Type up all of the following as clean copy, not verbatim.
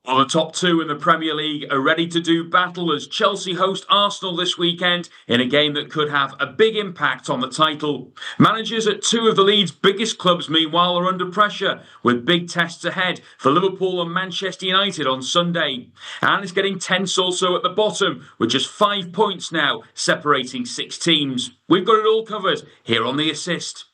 Well, the top two in the Premier League are ready to do battle as Chelsea host Arsenal this weekend in a game that could have a big impact on the title. Managers at two of the league's biggest clubs, meanwhile, are under pressure with big tests ahead for Liverpool and Manchester United on Sunday. And it's getting tense also at the bottom with just 5 points now separating 6 teams. We've got it all covered here on The Assist.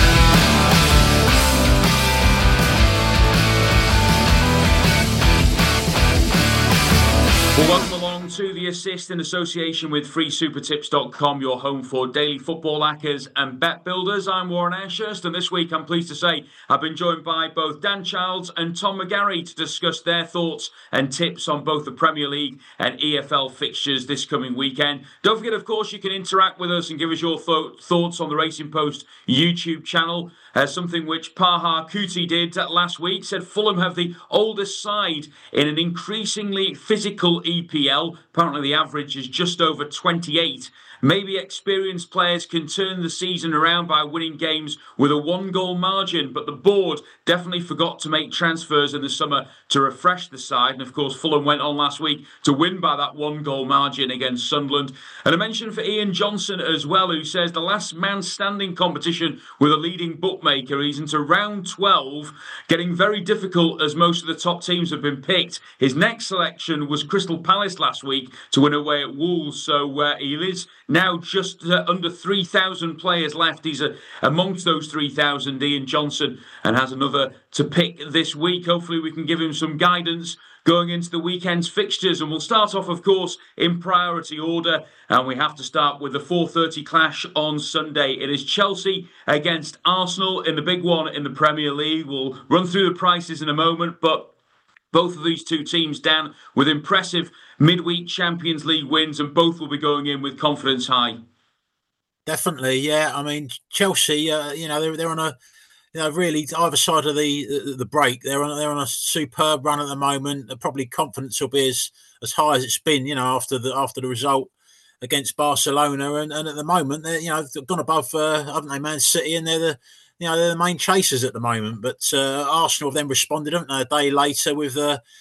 Well, welcome along to The Assist in association with freesupertips.com, your home for daily football hackers and bet builders. I'm Warren Ashurst, and this week I'm pleased to say I've been joined by both Dan Childs and Tom McGarry to discuss their thoughts and tips on both the Premier League and EFL fixtures this coming weekend. Don't forget, of course, you can interact with us and give us your thoughts on the Racing Post YouTube channel. Something which Paha Kuti did last week, said Fulham have the oldest side in an increasingly physical EPL. Apparently the average is just over 28. Maybe experienced players can turn the season around by winning games with a 1-goal margin, but the board definitely forgot to make transfers in the summer to refresh the side. And of course, Fulham went on last week to win by that 1-goal margin against Sunderland. And a mention for Ian Johnson as well, who says the last man standing competition with a leading bookmaker is into round 12, getting very difficult as most of the top teams have been picked. His next selection was Crystal Palace last week to win away at Wolves, so he is now just under 3,000 players left. He's amongst those 3,000, Ian Johnson, and has another to pick this week. Hopefully we can give him some guidance going into the weekend's fixtures. And we'll start off, of course, in priority order. And we have to start with the 4:30 clash on Sunday. It is Chelsea against Arsenal in the big one in the Premier League. We'll run through the prices in a moment, but both of these two teams, Dan, with impressive midweek Champions League wins, and both will be going in with confidence high. Definitely, yeah. I mean, Chelsea, they're on a, really either side of the break. They're on a superb run at the moment. Probably confidence will be as high as it's been, after the result against Barcelona. And at the moment, they've gone above, haven't they, Man City, and they're the main chasers at the moment. But Arsenal have then responded, haven't they, a day later with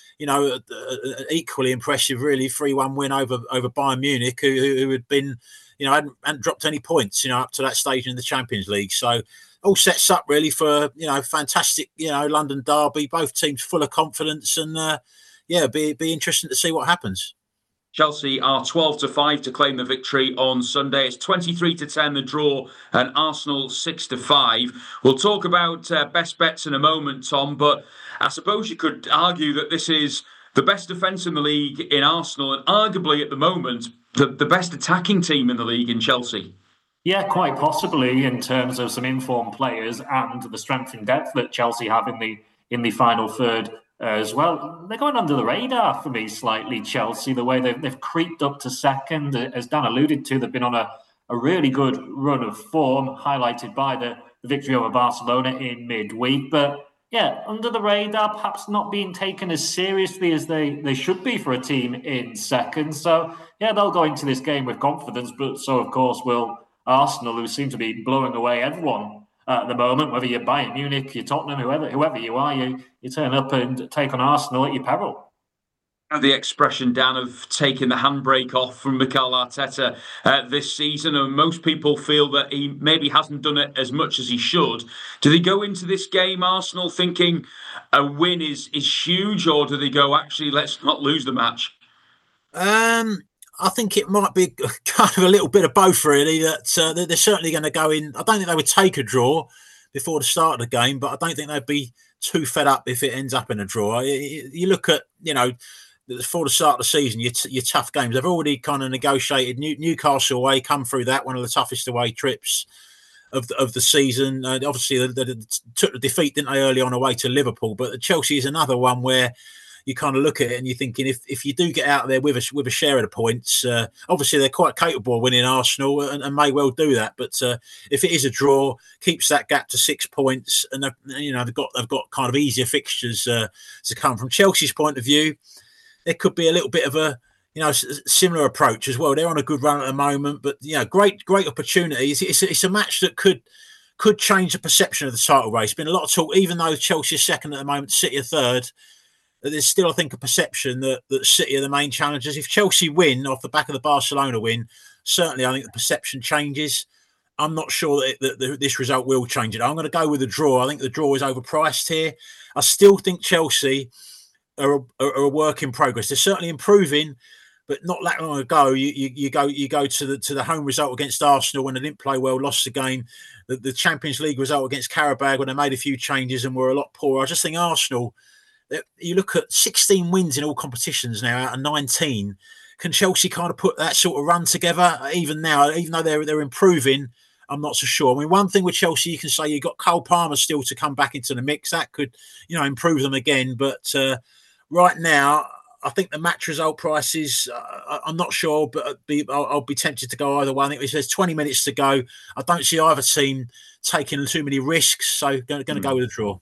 an equally impressive, really 3-1 win over Bayern Munich, who had been, hadn't dropped any points, up to that stage in the Champions League. So all sets up really for, fantastic, London derby. Both teams full of confidence, and be interesting to see what happens. Chelsea are 12-5 to claim the victory on Sunday. It's 23-10 the draw, and Arsenal 6-5. We'll talk about best bets in a moment, Tom, but I suppose you could argue that this is the best defence in the league in Arsenal, and arguably at the moment the best attacking team in the league in Chelsea. Yeah, quite possibly in terms of some informed players and the strength and depth that Chelsea have in the final third as well. They're going under the radar for me slightly, Chelsea, the way they've creeped up to second. As Dan alluded to, they've been on a really good run of form, highlighted by the victory over Barcelona in midweek. But yeah, under the radar, perhaps not being taken as seriously as they should be for a team in second. So yeah, they'll go into this game with confidence, but so of course will Arsenal, who seem to be blowing away everyone at the moment, whether you're Bayern Munich, you're Tottenham, whoever you are, you turn up and take on Arsenal at your peril. The expression, Dan, of taking the handbrake off from Mikel Arteta this season, and most people feel that he maybe hasn't done it as much as he should. Do they go into this game, Arsenal, thinking a win is huge, or do they go, actually, let's not lose the match? I think it might be kind of a little bit of both, really. That they're certainly going to go in. I don't think they would take a draw before the start of the game, but I don't think they'd be too fed up if it ends up in a draw. You look at, before the start of the season, your tough games. They've already kind of negotiated Newcastle away, come through that, one of the toughest away trips of the season. Obviously, they took the defeat, didn't they, early on away to Liverpool. But Chelsea is another one where you kind of look at it and you're thinking, if you do get out there with a share of the points, obviously they're quite capable of winning Arsenal and may well do that. But if it is a draw, keeps that gap to 6 points, and they've got kind of easier fixtures to come. From Chelsea's point of view, there could be a little bit of a similar approach as well. They're on a good run at the moment, but great opportunities. It's a match that could change the perception of the title race. Been a lot of talk, even though Chelsea are second at the moment, City are third. there's still, I think, a perception that City are the main challengers. If Chelsea win off the back of the Barcelona win, certainly I think the perception changes. I'm not sure that this result will change it. I'm going to go with a draw. I think the draw is overpriced here. I still think Chelsea are a work in progress. They're certainly improving, but not that long ago. You go to the home result against Arsenal when they didn't play well, lost the game. The Champions League result against Karabag when they made a few changes and were a lot poorer. I just think Arsenal. You look at 16 wins in all competitions now out of 19. Can Chelsea kind of put that sort of run together? Even now, even though they're improving, I'm not so sure. I mean, one thing with Chelsea, you can say you've got Cole Palmer still to come back into the mix. That could, improve them again. But right now, I think the match result prices, I'm not sure, but I'll be tempted to go either way. I think there's 20 minutes to go. I don't see either team taking too many risks, so going to go with a draw.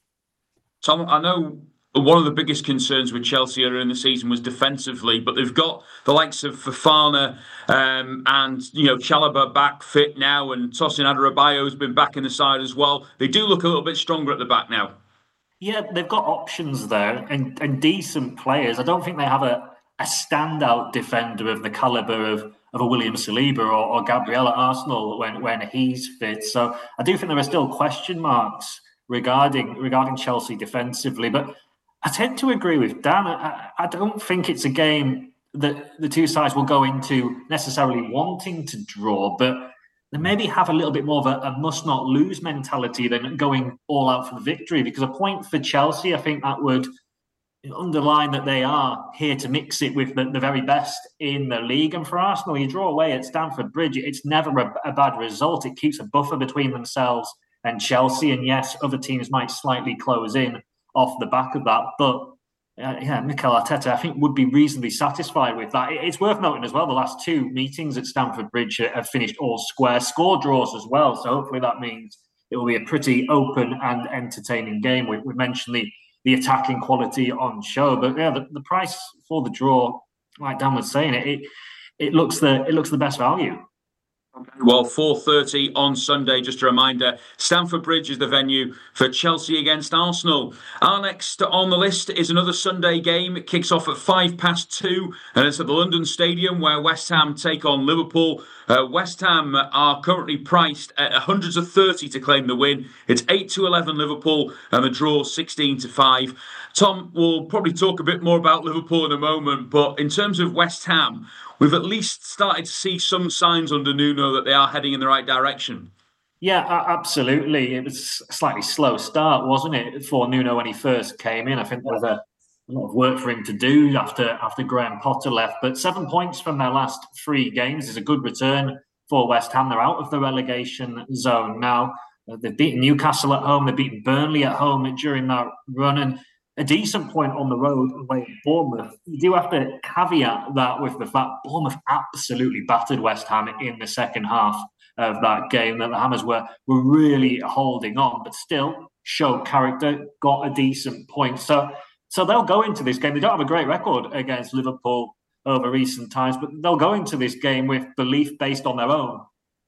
Tom, I know one of the biggest concerns with Chelsea earlier in the season was defensively, but they've got the likes of Fofana and Chalobah back fit now, and Tosin Adarabioyo's been back in the side as well. They do look a little bit stronger at the back now. Yeah, they've got options there and decent players. I don't think they have a standout defender of the calibre of a William Saliba or Gabriel at Arsenal when he's fit. So I do think there are still question marks regarding Chelsea defensively, but I tend to agree with Dan. I don't think it's a game that the two sides will go into necessarily wanting to draw, but they maybe have a little bit more of a must-not-lose mentality than going all out for the victory, because a point for Chelsea, I think that would underline that they are here to mix it with the very best in the league. And for Arsenal, you draw away at Stamford Bridge, it's never a bad result. It keeps a buffer between themselves and Chelsea, and yes, other teams might slightly close in off the back of that, but Mikel Arteta, I think, would be reasonably satisfied with that. It's worth noting as well, the last two meetings at Stamford Bridge have finished all square score draws as well, so hopefully that means it will be a pretty open and entertaining game. We mentioned the attacking quality on show, but yeah, the price for the draw, like Dan was saying, it looks the best value. Well, 4:30 on Sunday, just a reminder, Stamford Bridge is the venue for Chelsea against Arsenal. Our next on the list is another Sunday game. It kicks off at 2:05, and it's at the London Stadium where West Ham take on Liverpool. West Ham are currently priced at hundreds of 30 to claim the win. It's 8-11 Liverpool, and the draw 16-5. Tom, we'll probably talk a bit more about Liverpool in a moment, but in terms of West Ham, we've at least started to see some signs under Nuno that they are heading in the right direction. Yeah, absolutely. It was a slightly slow start, wasn't it, for Nuno when he first came in? I think there was a lot of work for him to do after Graham Potter left. But 7 points from their last 3 games is a good return for West Ham. They're out of the relegation zone now. They've beaten Newcastle at home. They've beaten Burnley at home during that run. And a decent point on the road away at Bournemouth. You do have to caveat that with the fact Bournemouth absolutely battered West Ham in the second half of that game, that the Hammers were really holding on, but still showed character, got a decent point. So they'll go into this game. They don't have a great record against Liverpool over recent times, but they'll go into this game with belief based on their own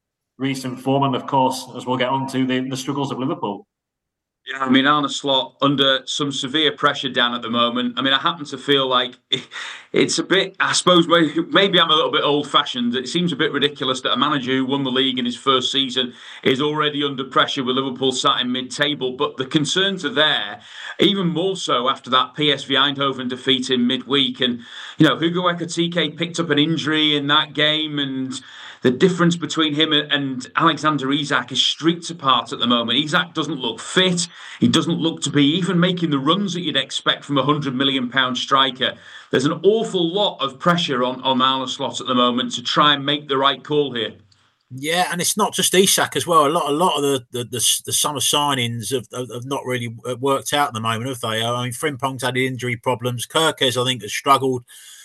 recent form. And of course, as we'll get on to, the struggles of Liverpool. Yeah, I mean, Arne Slot under some severe pressure down at the moment. I mean, I happen to feel like it's a bit, I suppose, maybe I'm a little bit old-fashioned. It seems a bit ridiculous that a manager who won the league in his first season is already under pressure with Liverpool sat in mid-table. But the concerns are there, even more so after that PSV Eindhoven defeat in midweek. And, Hugo Ekitike picked up an injury in that game, and the difference between him and Alexander Isak is streets apart at the moment. Isak doesn't look fit. He doesn't look to be even making the runs that you'd expect from a £100 million striker. There's an awful lot of pressure on Arne Slot at the moment to try and make the right call here. Yeah, and it's not just Isak as well. A lot of the summer signings have not really worked out at the moment, have they? I mean, Frimpong's had injury problems. Kerkez, I think, has struggled,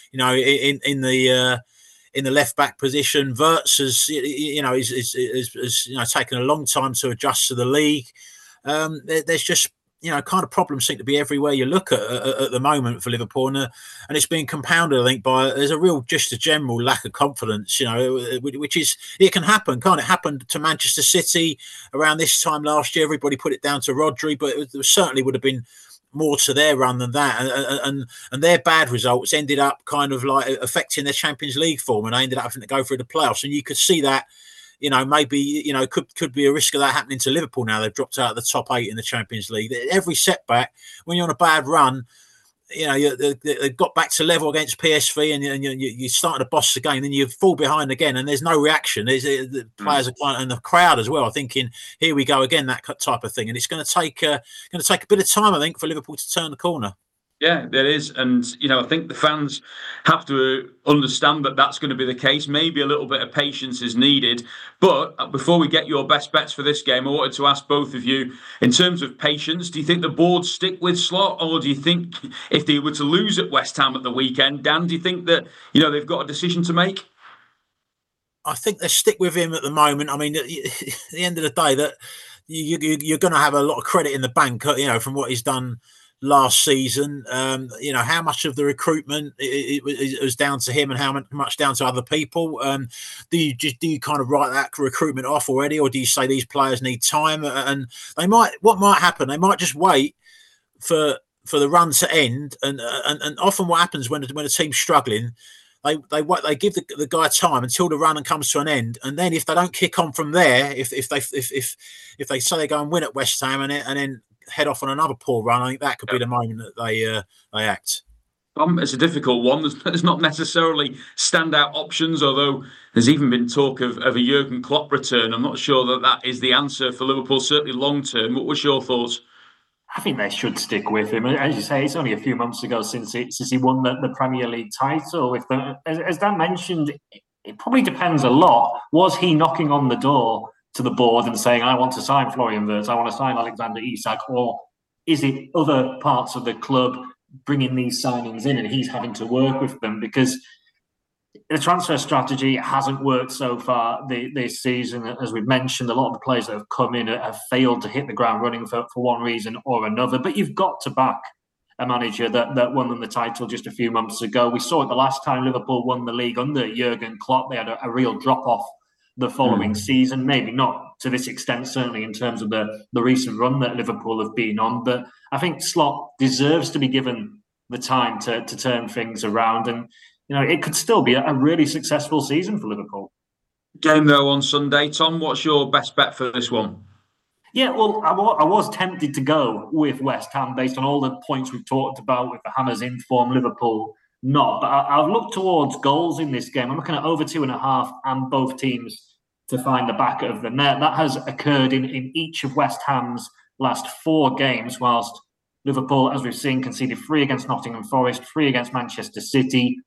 in the left back position. Wirtz has taken a long time to adjust to the league. There's just kind of problems seem to be everywhere you look at the moment for Liverpool, and it's being compounded, I think, by there's just a general lack of confidence. Which is, it can happen, can't it? Happened to Manchester City around this time last year. Everybody put it down to Rodri, but it certainly would have been more to their run than that, and their bad results ended up kind of like affecting their Champions League form, and they ended up having to go through the playoffs. And you could see that, maybe could be a risk of that happening to Liverpool now. They've dropped out of the top 8 in the Champions League. Every setback, when you're on a bad run, they got back to level against PSV, and you started to boss the game, then you fall behind again, and there's no reaction. The players are and the crowd as well are thinking, "Here we go again," that type of thing. And it's going to take a bit of time, I think, for Liverpool to turn the corner. Yeah, there is. And, I think the fans have to understand that that's going to be the case. Maybe a little bit of patience is needed. But before we get your best bets for this game, I wanted to ask both of you, in terms of patience, do you think the board stick with Slot? Or do you think if they were to lose at West Ham at the weekend, Dan, do you think that, they've got a decision to make? I think they stick with him at the moment. I mean, at the end of the day, that you're going to have a lot of credit in the bank, from what he's done last season. How much of the recruitment it was down to him and how much down to other people? Do you kind of write that recruitment off already, or do you say these players need time? And what might happen? They might just wait for the run to end, and often what happens when a team's struggling, they give the guy time until the run comes to an end, and then if they don't kick on from there, if they say they go and win at West Ham and then head off on another poor run, I think that could be the moment that they act. It's a difficult one. There's not necessarily standout options, although there's even been talk of a Jurgen Klopp return. I'm not sure that is the answer for Liverpool, certainly long term. What's your thoughts? I think they should stick with him. As you say, it's only a few months ago since he won the Premier League title. As Dan mentioned, it probably depends a lot. Was he knocking on the door to the board and saying, "I want to sign Florian Wirtz, I want to sign Alexander Isak," or is it other parts of the club bringing these signings in and he's having to work with them? Because the transfer strategy hasn't worked so far this season. As we've mentioned, a lot of the players that have come in have failed to hit the ground running for one reason or another. But you've got to back a manager that won them the title just a few months ago. We saw it the last time Liverpool won the league under Jurgen Klopp. They had a real drop-off the following season, maybe not to this extent, certainly in terms of the recent run that Liverpool have been on. But I think Slot deserves to be given the time to turn things around. And, it could still be a really successful season for Liverpool. Game, though, on Sunday. Tom, what's your best bet for this one? Yeah, well, I was tempted to go with West Ham based on all the points we've talked about with the Hammers in form, Liverpool not. But I've looked towards goals in this game. I'm looking at over 2.5 and both teams to find the back of the net. That has occurred in each of West Ham's last 4 games, whilst Liverpool, as we've seen, conceded 3 against Nottingham Forest, 3 against Manchester City,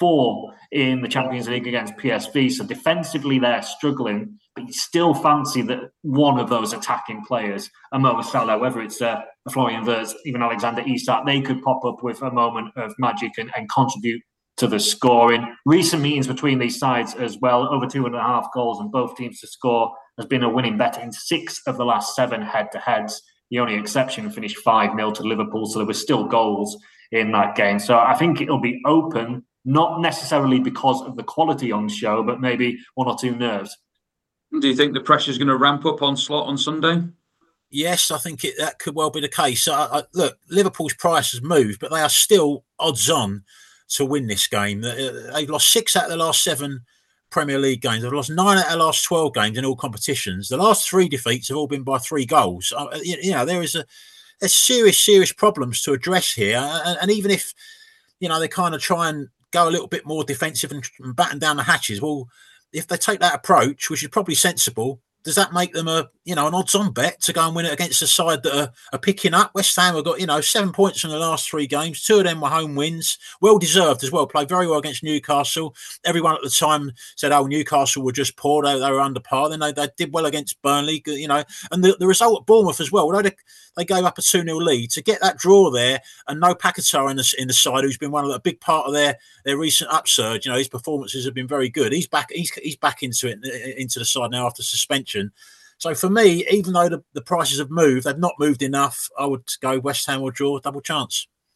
4 in the Champions League against PSV. So defensively, they're struggling, but you still fancy that one of those attacking players, a Mo Salah, whether it's a Florian Wirtz, even Alexander Isak, they could pop up with a moment of magic and contribute to the scoring. Recent meetings between these sides as well, over 2.5 goals and both teams to score, has been a winning bet in 6 of the last 7 head-to-heads. The only exception finished 5-0 to Liverpool, so there were still goals in that game. So I think it'll be open, not necessarily because of the quality on show, but maybe 1 or 2 nerves. Do you think the pressure's going to ramp up on Slot on Sunday? Yes, I think that could well be the case. Look, Liverpool's price has moved, but they are still odds on to win this game. They've lost 6 out of the last 7 Premier League games. They've lost 9 out of the last 12 games in all competitions. The last 3 defeats have all been by 3 goals. There is a serious problems to address here. And even if, they kind of try and go a little bit more defensive and batten down the hatches, well, if they take that approach, which is probably sensible, does that make them an odds-on bet to go and win it against a side that are picking up? West Ham have got 7 points in the last 3 games. 2 of them were home wins, well deserved as well. Played very well against Newcastle. Everyone at the time said, "Oh, Newcastle were just poor; they were under par." Then they did well against Burnley, And the result at Bournemouth as well. Although they gave up a 2-0 lead, to get that draw there and no Paquetá in the side, who's been a big part of their recent upsurge. His performances have been very good. He's back. He's back into the side now after suspension. So for me, even though the prices have moved, they've not moved enough. I would go West Ham or draw, double chance.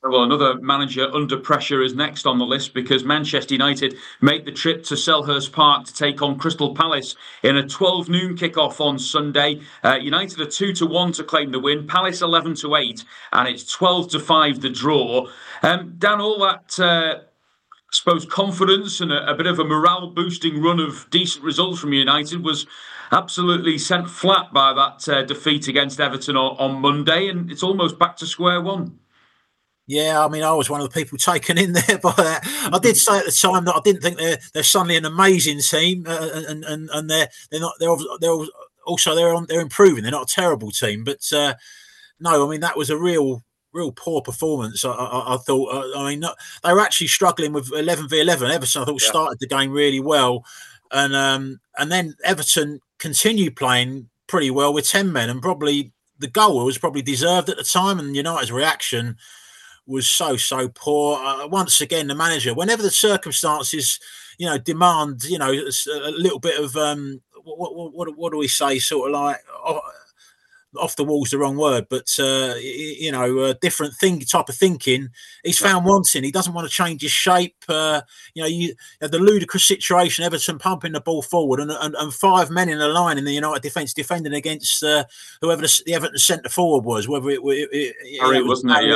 Well, another manager under pressure is next on the list because Manchester United make the trip to Selhurst Park to take on Crystal Palace in a 12 noon kickoff on Sunday. United are 2-1 to claim the win, Palace 11-8, and it's 12-5 the draw. Dan, all that, I suppose, confidence and a bit of a morale-boosting run of decent results from United was absolutely sent flat by that defeat against Everton on Monday, and it's almost back to square one. Yeah, I mean, I was one of the people taken in there by that. I did say at the time that I didn't think they're suddenly an amazing team, and they're not. They're improving. They're not a terrible team, but no, I mean that was a real poor performance. I thought. I mean, they were actually struggling with 11v11. Everton, I thought, started the game really well, and then Everton continued playing pretty well with 10 men, and probably the goal was probably deserved at the time, and United's reaction was so poor. Once again, the manager, whenever the circumstances, demand, a little bit of what do we say, sort of like off the wall's the wrong word, but different type of thinking. He's found wanting. He doesn't want to change his shape. The ludicrous situation: Everton pumping the ball forward and 5 men in a line in the United defence defending against whoever the Everton centre forward was, whether it was Barry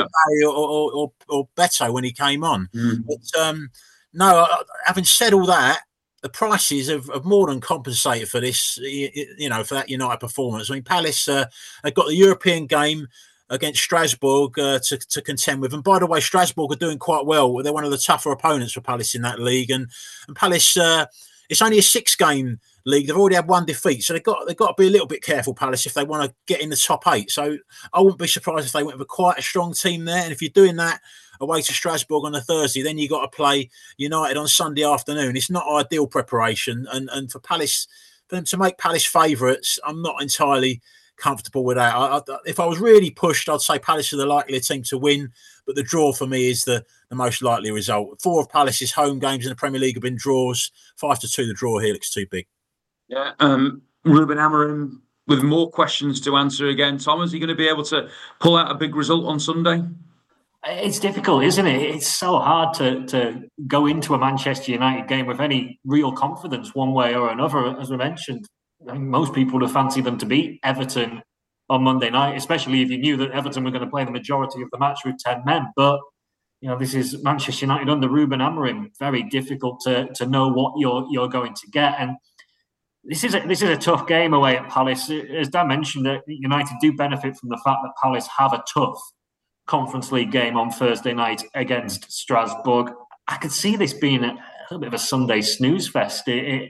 or Beto when he came on. But no, having said all that, the prices have more than compensated for this, for that United performance. I mean, Palace have got the European game against Strasbourg to contend with. And by the way, Strasbourg are doing quite well. They're one of the tougher opponents for Palace in that league. And Palace, it's only a 6-game league. They've already had 1 defeat. So they've got to be a little bit careful, Palace, if they want to get in the top 8. So I wouldn't be surprised if they went with quite a strong team there. And if you're doing that away to Strasbourg on a Thursday, then you got to play United on Sunday afternoon. It's not ideal preparation, and for Palace, for them to make Palace favourites, I'm not entirely comfortable with that. If I was really pushed, I'd say Palace are the likelier team to win, but the draw for me is the most likely result. 4 of Palace's home games in the Premier League have been draws. 5-2 the draw here looks too big. Yeah, Ruben Amorim with more questions to answer again. Tom, is he going to be able to pull out a big result on Sunday? It's difficult, isn't it? It's so hard to go into a Manchester United game with any real confidence one way or another. As we mentioned, I think most people would have fancied them to beat Everton on Monday night, especially if you knew that Everton were going to play the majority of the match with 10 men. But, this is Manchester United under Ruben Amorim. Very difficult to know what you're going to get. And this is a tough game away at Palace. As Dan mentioned, United do benefit from the fact that Palace have a tough Conference League game on Thursday night against Strasbourg. I could see this being a little bit of a Sunday snooze fest.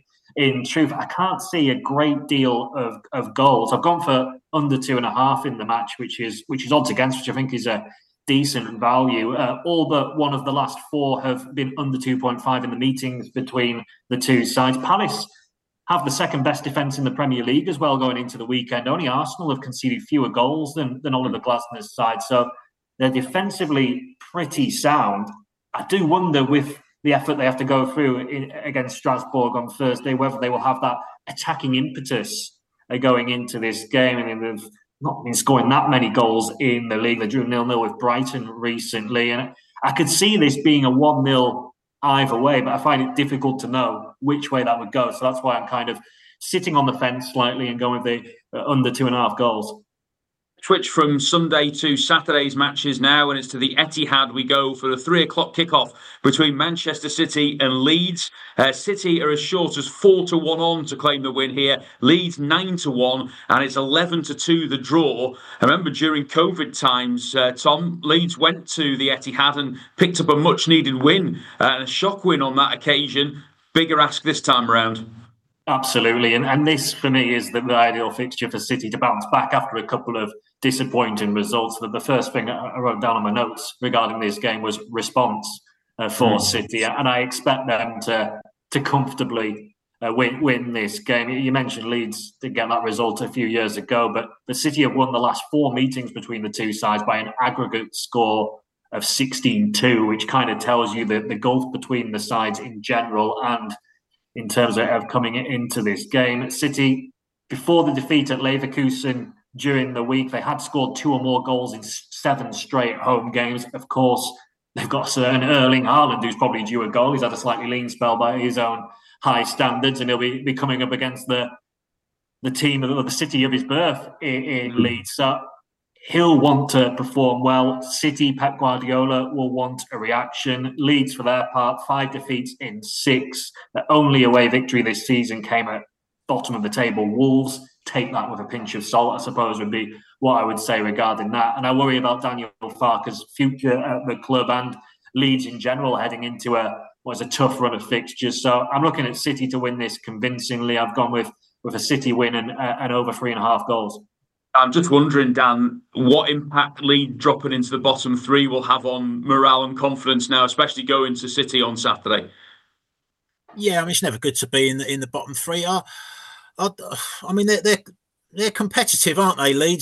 In truth, I can't see a great deal of goals. I've gone for under 2.5 in the match, which is odds against, which I think is a decent value. All but one of the last 4 have been under 2.5 in the meetings between the two sides. Palace have the second best defence in the Premier League as well going into the weekend. Only Arsenal have conceded fewer goals than Oliver Glasner's side. So they're defensively pretty sound. I do wonder with the effort they have to go through against Strasbourg on Thursday, whether they will have that attacking impetus going into this game. I mean, they've not been scoring that many goals in the league. They drew 0-0 with Brighton recently. And I could see this being a 1-0 either way, but I find it difficult to know which way that would go. So that's why I'm kind of sitting on the fence slightly and going with the under 2.5 goals. Switch from Sunday to Saturday's matches now, and it's to the Etihad we go for the 3:00 kickoff between Manchester City and Leeds. City are as short as 4-1 on to claim the win here. Leeds 9-1, and it's 11-2 the draw. I remember during COVID times, Tom, Leeds went to the Etihad and picked up a much-needed win, a shock win on that occasion. Bigger ask this time around. Absolutely, and this for me is the ideal fixture for City to bounce back after a couple of disappointing results. The first thing I wrote down on my notes regarding this game was response for City, and I expect them to comfortably win this game. You mentioned Leeds did get that result a few years ago, but the City have won the last 4 meetings between the two sides by an aggregate score of 16-2, which kind of tells you the gulf between the sides in general and in terms of coming into this game. City, before the defeat at Leverkusen during the week, they had scored 2 or more goals in 7 straight home games. Of course, they've got a certain Erling Haaland who's probably due a goal. He's had a slightly lean spell by his own high standards, and he'll be coming up against the team of the city of his birth in Leeds. So he'll want to perform well. City, Pep Guardiola will want a reaction. Leeds, for their part, 5 defeats in 6. The only away victory this season came at bottom of the table, Wolves. Take that with a pinch of salt, I suppose, would be what I would say regarding that. And I worry about Daniel Farke's future at the club and Leeds in general heading into a tough run of fixtures. So I'm looking at City to win this convincingly. I've gone with a City win and over 3.5 goals. I'm just wondering, Dan, what impact Leeds dropping into the bottom 3 will have on morale and confidence now, especially going to City on Saturday. Yeah, I mean, it's never good to be in the bottom 3. I mean, they're competitive, aren't they? Leeds,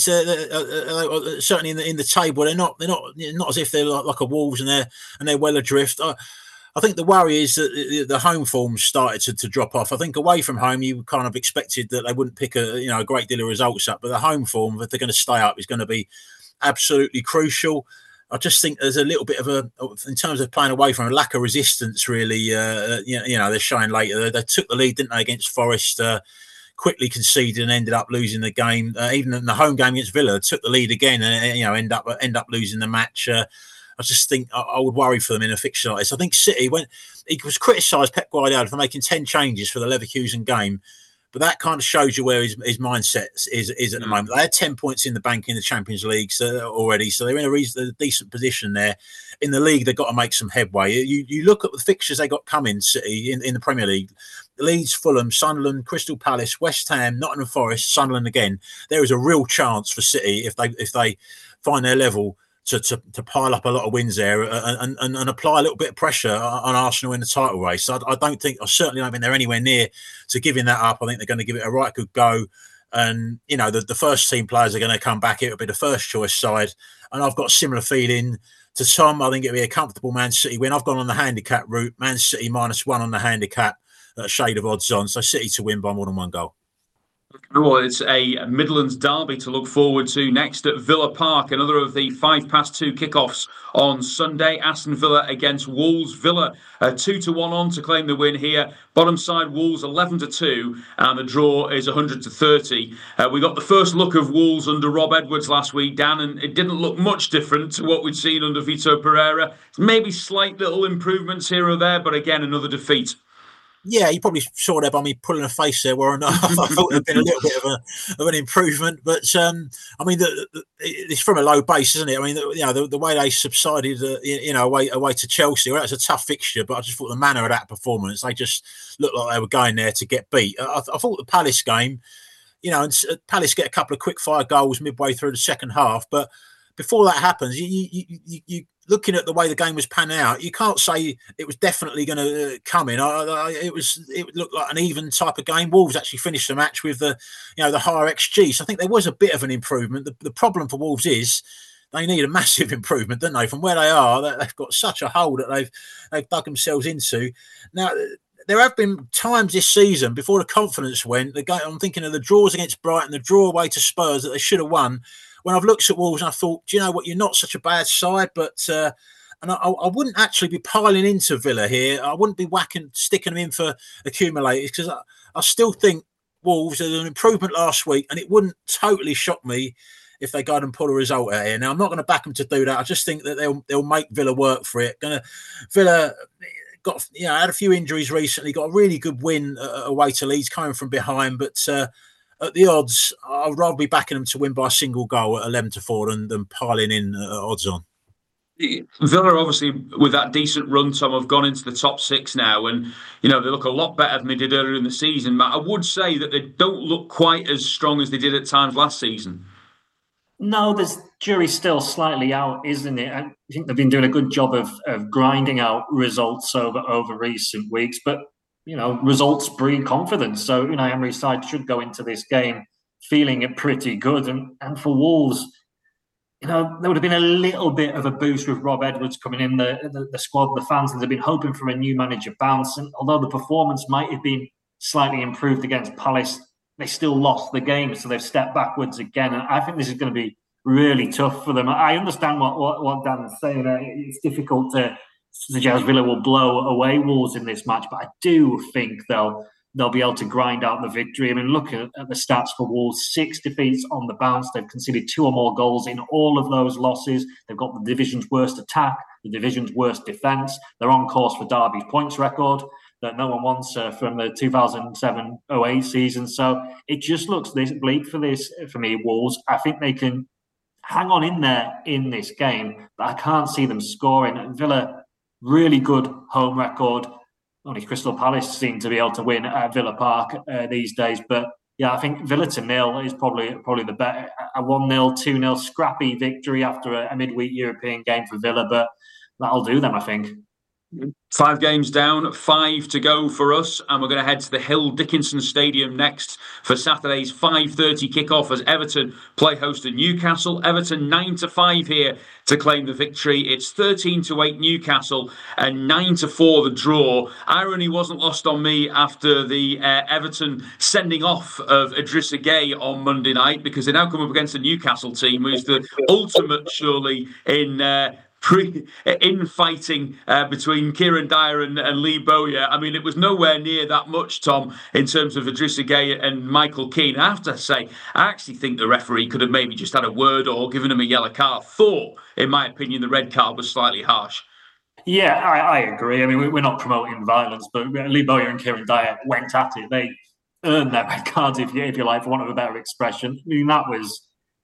they're certainly in the table. They're not as if they're like a Wolves and they're well adrift. I think the worry is that the home form started to drop off. I think away from home, you kind of expected that they wouldn't pick a great deal of results up, but the home form, if they're going to stay up, is going to be absolutely crucial. I just think there's a little bit of in terms of playing away from a lack of resistance, really. They're showing later. They took the lead, didn't they, against Forest? Quickly conceded and ended up losing the game. Even in the home game against Villa, took the lead again and end up losing the match. I just think I would worry for them in a fixture like this. I think City, when he was criticised, Pep Guardiola, for making 10 changes for the Leverkusen game, but that kind of shows you where his mindset is at the moment. They had 10 points in the bank in the Champions League already, so they're in a decent position there. In the league, they've got to make some headway. You look at the fixtures they got coming, City, in the Premier League. Leeds, Fulham, Sunderland, Crystal Palace, West Ham, Nottingham Forest, Sunderland again. There is a real chance for City if they find their level to pile up a lot of wins there and apply a little bit of pressure on Arsenal in the title race. So I certainly don't think they're anywhere near to giving that up. I think they're going to give it a right good go. And, the first team players are going to come back. It'll be the first choice side. And I've got a similar feeling to Tom. I think it'll be a comfortable Man City win. I've gone on the handicap route. Man City -1 on the handicap. A shade of odds on. So City to win by more than 1 goal. Well, it's a Midlands derby to look forward to next at Villa Park. Another of the 2:05 kickoffs on Sunday. Aston Villa against Wolves. Villa 2-1 on to claim the win here. Bottom side Wolves 11-2, and the draw is 100-30. We got the first look of Wolves under Rob Edwards last week, Dan, and it didn't look much different to what we'd seen under Vitor Pereira. Maybe slight little improvements here or there, but again, another defeat. Yeah, you probably saw that by me pulling a face there, Warren. I thought there'd been a little bit of an improvement, but I mean, it's from a low base, isn't it? I mean, the way they subsided, away to Chelsea, well, that's a tough fixture. But I just thought the manner of that performance, they just looked like they were going there to get beat. I thought the Palace game, and Palace get a couple of quick fire goals midway through the second half, but before that happens, you looking at the way the game was panning out, you can't say it was definitely going to come in. It looked like an even type of game. Wolves actually finished the match with the higher XG. So I think there was a bit of an improvement. The problem for Wolves is they need a massive improvement, don't they? From where they are, they've got such a hole that they've dug themselves into. Now, there have been times this season before the confidence went. I'm thinking of the draws against Brighton, the draw away to Spurs that they should have won. When I've looked at Wolves and I thought, do you know what, you're not such a bad side, but and I wouldn't actually be piling into Villa here. I wouldn't be sticking them in for accumulators because I still think Wolves had an improvement last week, and it wouldn't totally shock me if they go and pull a result out here. Now, I'm not going to back them to do that. I just think that they'll make Villa work for it. Villa got had a few injuries recently, got a really good win away to Leeds, coming from behind, but at the odds, I'd rather be backing them to win by a single goal at 11-4 than piling in odds on. Villa, obviously, with that decent run, Tom, have gone into the top 6 now, and they look a lot better than they did earlier in the season. But I would say that they don't look quite as strong as they did at times last season. No, the jury's still slightly out, isn't it? I think they've been doing a good job of grinding out results over recent weeks, but results breed confidence. So Unai Emery's side should go into this game feeling it pretty good. And for Wolves, there would have been a little bit of a boost with Rob Edwards coming in the squad. The fans have been hoping for a new manager bounce. And although the performance might have been slightly improved against Palace, they still lost the game. So they've stepped backwards again. And I think this is going to be really tough for them. I understand what Dan's saying. It's difficult to suggest Villa will blow away Wolves in this match, but I do think they'll be able to grind out the victory. I mean, look at the stats for Wolves: 6 defeats on the bounce. They've conceded 2 or more goals in all of those losses. They've got the division's worst attack, the division's worst defence. They're on course for Derby's points record that no one wants from the 2007-08 season. So it just looks this bleak for me, Wolves. I think they can hang on in there in this game, but I can't see them scoring. And Villa, really good home record. Only Crystal Palace seem to be able to win at Villa Park these days. But yeah, I think Villa to nil is probably the better. A 1-0, 2-0 scrappy victory after a midweek European game for Villa, but that'll do them, I think. 5 games down, 5 to go for us, and we're going to head to the Hill Dickinson Stadium next for Saturday's 5:30 kickoff as Everton play host to Newcastle. Everton 9-5 here to claim the victory. It's 13-8 Newcastle and 9-4 the draw. Irony wasn't lost on me after the Everton sending off of Idrissa Gueye on Monday night, because they now come up against the Newcastle team, who's the ultimate surely in fighting between Kieran Dyer and Lee Bowyer. I mean, it was nowhere near that much, Tom, in terms of Idrissa Gueye and Michael Keane. I have to say, I actually think the referee could have maybe just had a word or given him a yellow card. Thought, in my opinion, the red card was slightly harsh. Yeah, I agree. I mean, we're not promoting violence, but Lee Bowyer and Kieran Dyer went at it. They earned their red cards, if you like, for want of a better expression. I mean, that was...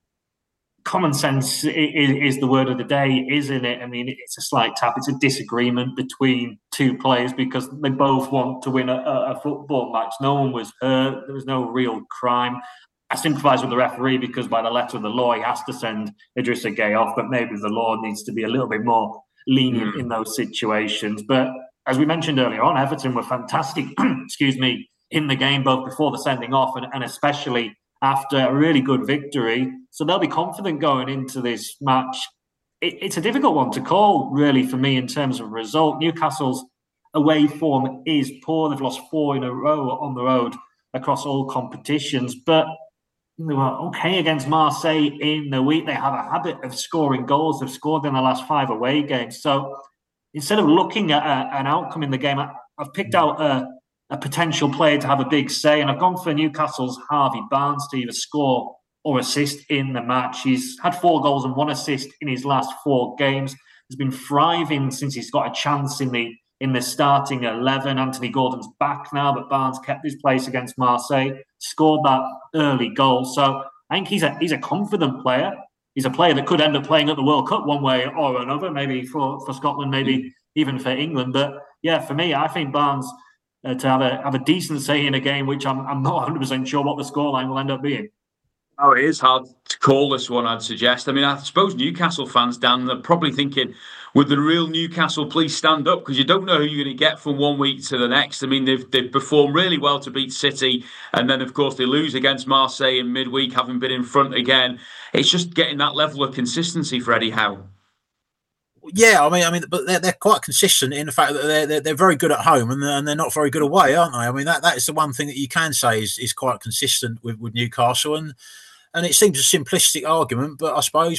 Common sense is the word of the day, isn't it? I mean, it's a slight tap. It's a disagreement between 2 players because they both want to win a football match. No one was hurt. There was no real crime. I sympathise with the referee because by the letter of the law, he has to send Idrissa Gueye off, but maybe the law needs to be a little bit more lenient in those situations. But as we mentioned earlier on, Everton were fantastic, in the game, both before the sending off and especially after a really good victory. So they'll be confident going into this match. It's a difficult one to call, really, for me in terms of result. Newcastle's away form is poor. They've lost 4 in a row on the road across all competitions. But they were okay against Marseille in the week. They have a habit of scoring goals. They've scored in the last 5 away games. So instead of looking at an outcome in the game, I've picked out a potential player to have a big say, and I've gone for Newcastle's Harvey Barnes to either score or assist in the match. He's had 4 goals and 1 assist in his last 4 games. He's been thriving since he's got a chance in the starting 11. Anthony Gordon's back now, but Barnes kept his place against Marseille, scored that early goal. So I think he's a confident player. He's a player that could end up playing at the World Cup one way or another, maybe for Scotland, maybe even for England. But yeah, for me, I think Barnes to have a decent say in a game, which I'm not 100% sure what the scoreline will end up being. Oh, it is hard to call this one, I'd suggest. I mean, I suppose Newcastle fans, Dan, they're probably thinking, would the real Newcastle please stand up? Because you don't know who you're going to get from one week to the next. I mean, they've performed really well to beat City. And then, of course, they lose against Marseille in midweek, having been in front again. It's just getting that level of consistency for Eddie Howe. Yeah, I mean, but they're quite consistent in the fact that they're very good at home and they're not very good away, aren't they? I mean, that is the one thing that you can say is quite consistent with Newcastle, and it seems a simplistic argument, but I suppose,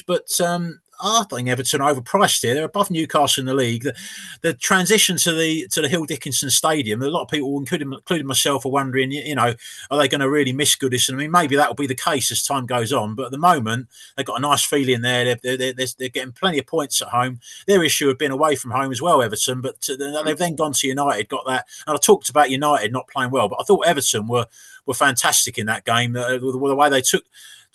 I think Everton are overpriced here. They're above Newcastle in the league. The transition to the Hill Dickinson Stadium, a lot of people, including myself, are wondering, are they going to really miss Goodison? I mean, maybe that will be the case as time goes on, but at the moment they've got a nice feeling there. They're getting plenty of points at home. Their issue had been away from home as well, Everton, but they've then gone to United, got that. And I talked about United not playing well, but I thought Everton were fantastic in that game. The way they took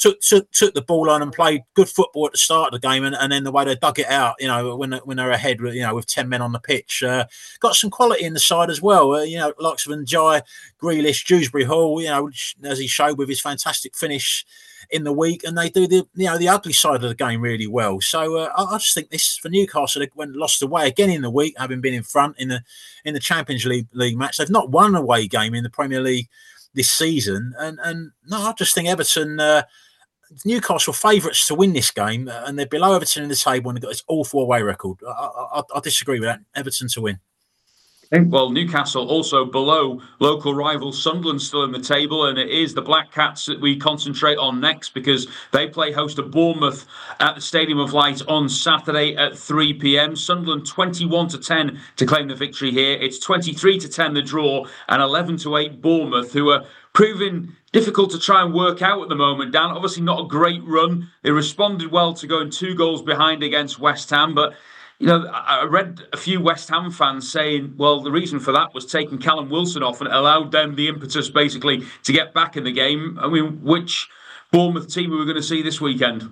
the ball on and played good football at the start of the game, and then the way they dug it out, when they're ahead, with 10 men on the pitch, got some quality in the side as well. Likes of Njai, Grealish, Dewsbury Hall, as he showed with his fantastic finish in the week, and they do the ugly side of the game really well. So I just think this for Newcastle, they went lost away again in the week, having been in front in the Champions League match. They've not won an away game in the Premier League this season, and no, I just think Everton. Newcastle favourites to win this game, and they're below Everton in the table and they've got this awful away record. I disagree with that. Everton to win. Well, Newcastle also below local rival Sunderland, still in the table, and it is the Black Cats that we concentrate on next because they play host to Bournemouth at the Stadium of Light on Saturday at 3 p.m. Sunderland 21-10 to claim the victory here. It's 23-10 the draw, and 11-8 Bournemouth, who are proving difficult to try and work out at the moment, Dan. Obviously not a great run. They responded well to going 2 goals behind against West Ham, but I read a few West Ham fans saying, well, the reason for that was taking Callum Wilson off, and it allowed them the impetus basically to get back in the game. I mean, which Bournemouth team are we going to see this weekend?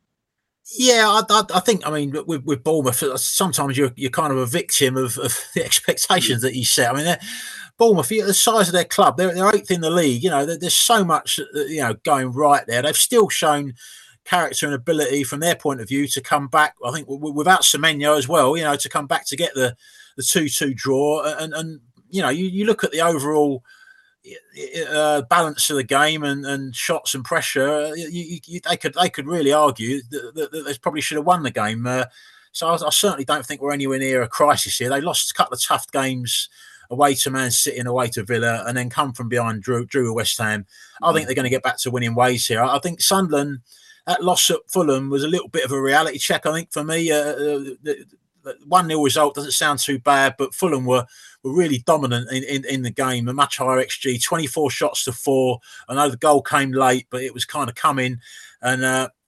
Yeah, I think, I mean, with Bournemouth, sometimes you're kind of a victim of the expectations that you set. I mean, Bournemouth, the size of their club, they're 8th in the league. There's so much, going right there. They've still shown character and ability from their point of view to come back. I think without Semenyo as well, to come back to get the 2-2 draw. And you look at the overall balance of the game and shots and pressure. They could really argue that they probably should have won the game. So I certainly don't think we're anywhere near a crisis here. They lost a couple of tough games away to Man City and away to Villa, and then come from behind, drew West Ham. I think they're going to get back to winning ways here. I think Sunderland, that loss at Fulham was a little bit of a reality check, I think, for me. The 1-0 result doesn't sound too bad, but Fulham were really dominant in the game, a much higher XG, 24 shots to 4. I know the goal came late, but it was kind of coming. And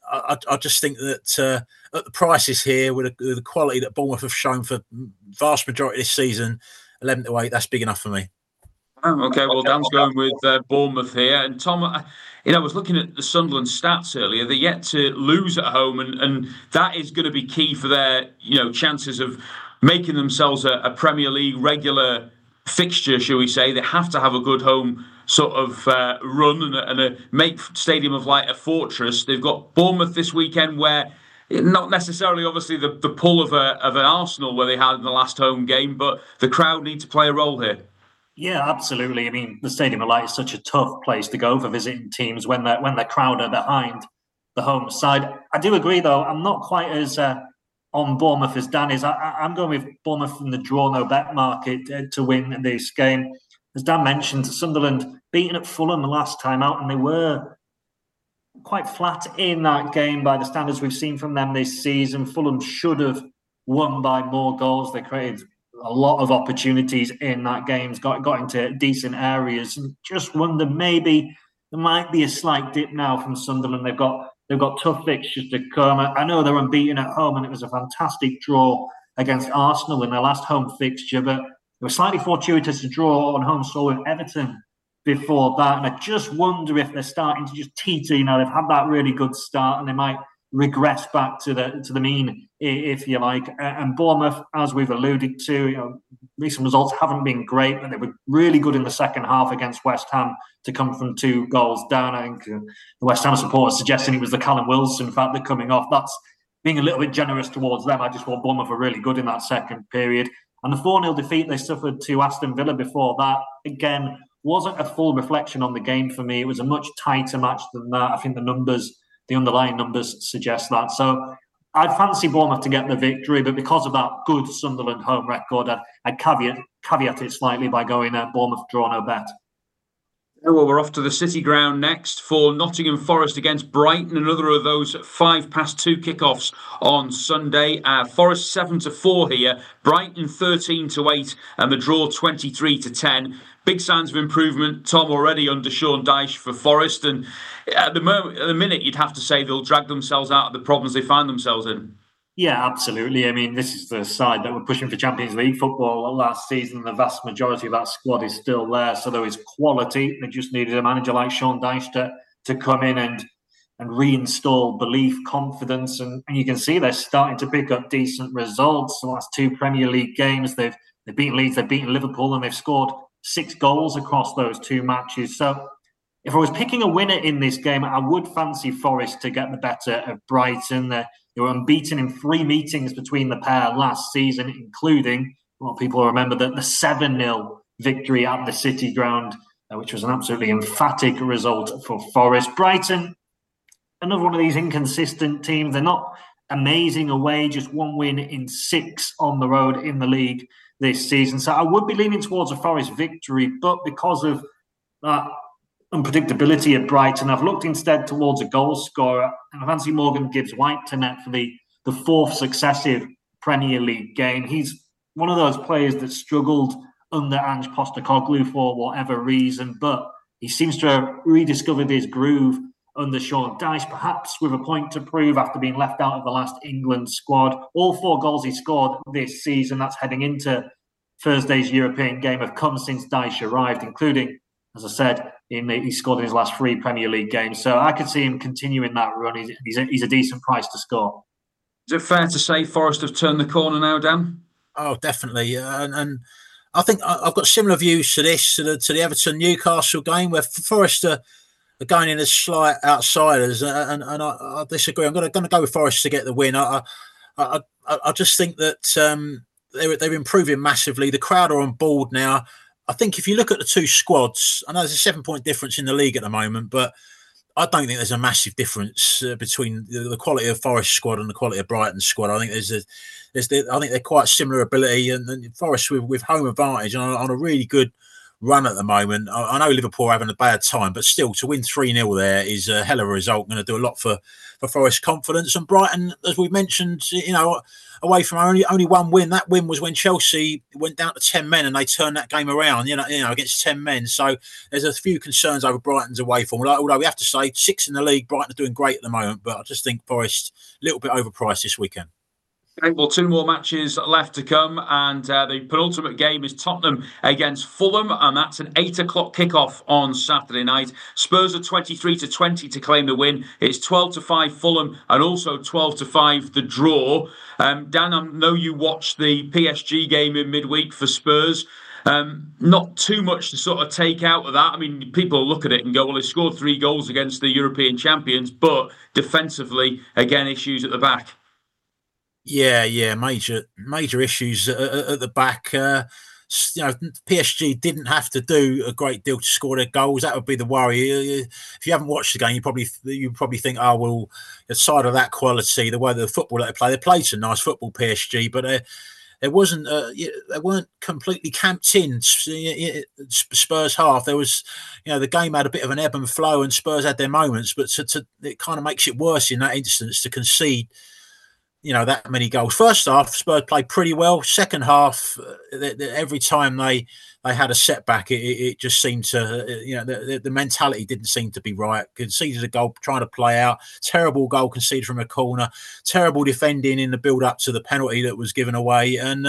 I just think that at the prices here, with the quality that Bournemouth have shown for the vast majority of this season, 11-8, that's big enough for me. Oh, okay, well, Dan's going with Bournemouth here. And Tom, I was looking at the Sunderland stats earlier. They're yet to lose at home, and that is going to be key for their, chances of making themselves a Premier League regular fixture, shall we say. They have to have a good home sort of run and make Stadium of Light a fortress. They've got Bournemouth this weekend, where not necessarily, obviously, the pull of an Arsenal where they had in the last home game, but the crowd need to play a role here. Yeah, absolutely. I mean, the Stadium of Light is such a tough place to go for visiting teams when the crowd are behind the home side. I do agree, though. I'm not quite as on Bournemouth as Dan is. I'm going with Bournemouth from the draw no bet market to win this game. As Dan mentioned, Sunderland beaten at Fulham the last time out, and they were quite flat in that game by the standards we've seen from them this season. Fulham should have won by more goals. They created a lot of opportunities in that game, got into decent areas, and just wonder maybe there might be a slight dip now from Sunderland. They've got tough fixtures to come. I know they're unbeaten at home, and it was a fantastic draw against Arsenal in their last home fixture, but it was slightly fortuitous to draw on home soil with Everton before that. And I just wonder if they're starting to just teeter. They've had that really good start, and they might regress back to the mean, if you like. And Bournemouth, as we've alluded to, recent results haven't been great, but they were really good in the second half against West Ham to come from 2 goals down. I think the West Ham supporters suggesting it was the Callum Wilson factor coming off. That's being a little bit generous towards them. I just thought Bournemouth were really good in that second period. And the 4-0 defeat they suffered to Aston Villa before that, again, wasn't a full reflection on the game for me. It was a much tighter match than that. I think the underlying numbers suggest that. So I'd fancy Bournemouth to get the victory, but because of that good Sunderland home record, I'd caveat it slightly by going Bournemouth draw no bet. Well, we're off to the City Ground next for Nottingham Forest against Brighton, another of those 2:05 kickoffs on Sunday. Forest 7-4 here, Brighton 13-8, and the draw 23-10. Big signs of improvement, Tom, already under Sean Dyche for Forest, and at the minute, you'd have to say they'll drag themselves out of the problems they find themselves in. Yeah, absolutely. I mean, this is the side that were pushing for Champions League football last season. The vast majority of that squad is still there, so there is quality. They just needed a manager like Sean Dyche to come in and reinstall belief, confidence, and you can see they're starting to pick up decent results. The last 2 Premier League games, they've beaten Leeds, they've beaten Liverpool, and they've scored 6 goals across those 2 matches. So if I was picking a winner in this game, I would fancy Forest to get the better of Brighton. They were unbeaten in 3 meetings between the pair last season, including, a lot of people remember, the 7-0 victory at the City Ground, which was an absolutely emphatic result for Forest. Brighton, another one of these inconsistent teams. They're not amazing away, just 1 win in 6 on the road in the league this season. So I would be leaning towards a Forest victory, but because of that unpredictability at Brighton, I've looked instead towards a goal scorer, and I fancy Morgan Gibbs-White to net for the fourth successive Premier League game. He's one of those players that struggled under Ange Postecoglou for whatever reason, but he seems to have rediscovered his groove under Sean Dyche, perhaps with a point to prove after being left out of the last England squad. All 4 goals he scored this season, that's heading into Thursday's European game, have come since Dyche arrived, including, as I said, he scored in his last 3 Premier League games. So I could see him continuing that run. He's a decent price to score. Is it fair to say Forest have turned the corner now, Dan? Oh, definitely. And I think I've got similar views to this, to the Everton-Newcastle game, where Forest are going in as slight outsiders, and I disagree. I'm going to go with Forest to get the win. I just think that they're improving massively. The crowd are on board now. I think if you look at the 2 squads, I know there's a 7-point difference in the league at the moment, but I don't think there's a massive difference between the quality of Forest squad and the quality of Brighton squad. I think I think they're quite similar ability, and Forest with home advantage and on a really good run at the moment. I know Liverpool are having a bad time, but still to win 3-0 there is a hell of a result. Going to do a lot for Forest confidence. And Brighton, as we mentioned, away from only one win. That win was when Chelsea went down to 10 men and they turned that game around, against 10 men. So there's a few concerns over Brighton's away form. Although we have to say 6th in the league, Brighton are doing great at the moment, but I just think Forest a little bit overpriced this weekend. Okay, well, 2 more matches left to come, and the penultimate game is Tottenham against Fulham, and that's an 8 o'clock kickoff on Saturday night. Spurs are 23-20 to claim the win. It's 12-5 Fulham, and also 12-5 the draw. Dan, I know you watched the PSG game in midweek for Spurs. Not too much to sort of take out of that. I mean, people look at it and go, well, they scored 3 goals against the European champions, but defensively, again, issues at the back. Yeah, major issues at the back. PSG didn't have to do a great deal to score their goals. That would be the worry. If you haven't watched the game, you probably think, oh well, aside of that quality, the way the football that they played some nice football, PSG, but they weren't completely camped in. Spurs half, there was, the game had a bit of an ebb and flow, and Spurs had their moments, but it kind of makes it worse in that instance to concede that many goals. First half, Spurs played pretty well. Second half, every time they had a setback, it just seemed to, the mentality didn't seem to be right. Conceded a goal, trying to play out. Terrible goal conceded from a corner. Terrible defending in the build-up to the penalty that was given away. And